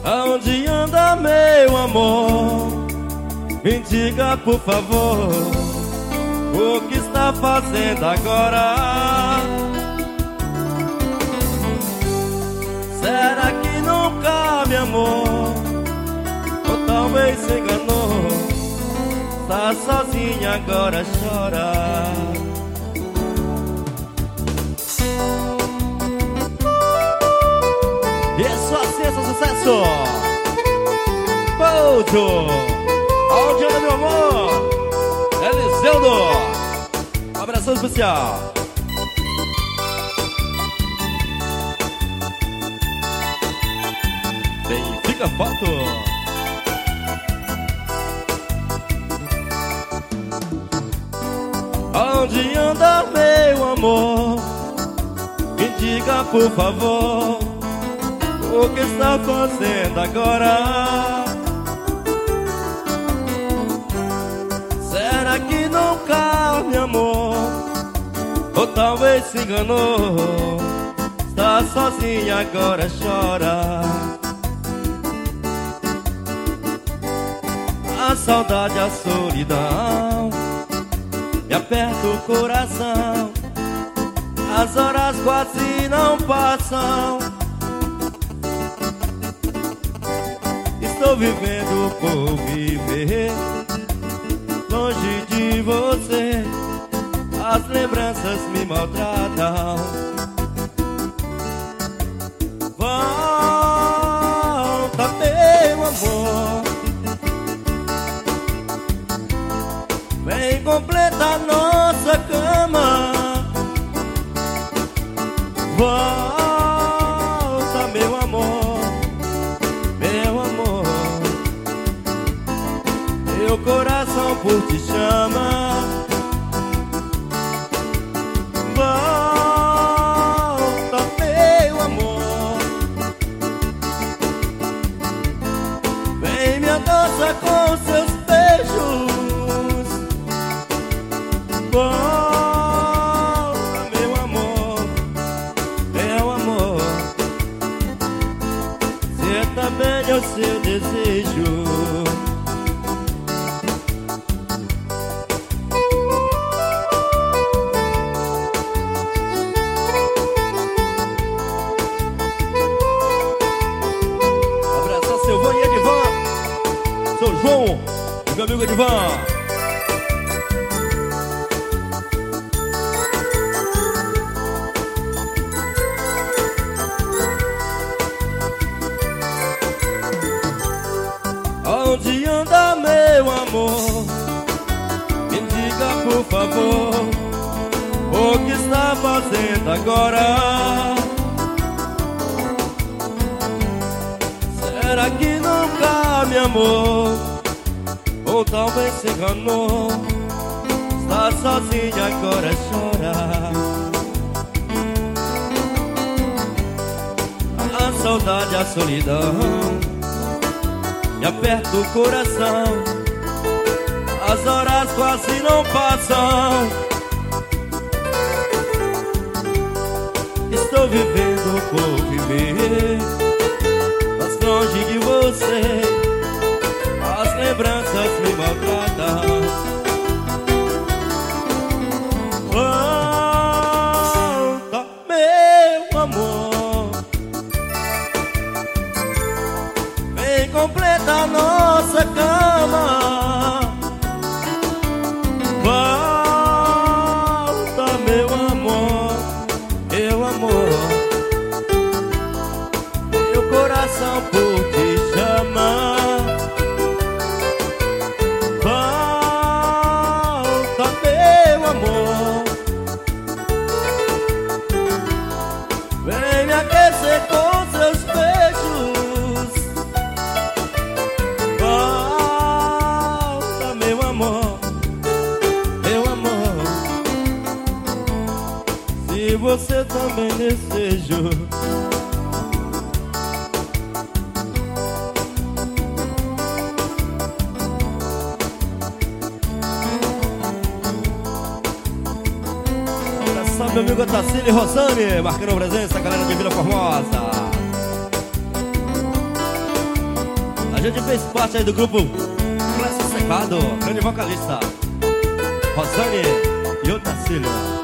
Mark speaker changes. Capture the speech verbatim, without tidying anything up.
Speaker 1: Aonde anda meu amor? Me diga por favor, o que está fazendo agora? Será que nunca me amou? Ou talvez se enganou? Tá sozinha agora, chora. Isso assim, esse sucesso. Pouco. Aonde anda meu amor? Eliseudo. Um abração especial. Benfica Foto. Aonde anda meu amor? Me diga por favor, o que está fazendo agora? Será que nunca me amou? Ou talvez se enganou? Está sozinha agora, chora. A saudade, a solidão me aperta o coração. As horas quase não passam. Estou vivendo por viver longe de você. As lembranças me maltratam. Volta, meu amor, vem completar nossa cama. Volta, meu amor, meu amor, meu coração por ti chama. Volta, meu amor, vem me adoça com seus beijos. Volta, meu amor, meu amor, você também é o seu desejo. Sou João, meu amigo Edivan. Onde anda meu amor? Me diga por favor, o que está fazendo agora? Será que nunca me amou? Ou talvez se enganou? Está sozinha agora, chora. A saudade, a solidão me aperta o coração. As horas quase não passam. Estou vivendo por viver, mas longe de você. As lembranças me maltratam. Volta, meu amor, vem completar nossa cama. Volta, meu amor, meu amor, meu coração por ti chama. Volta, meu amor, vem me aquecer com seus beijos. Volta, meu amor, meu amor, se você também deseja. Meu amigo Tassili e Rosane marcando presença, galera de Vila Formosa. gente fez parte aí do grupo Classe Secado, grande vocalista Rosane e Otacília.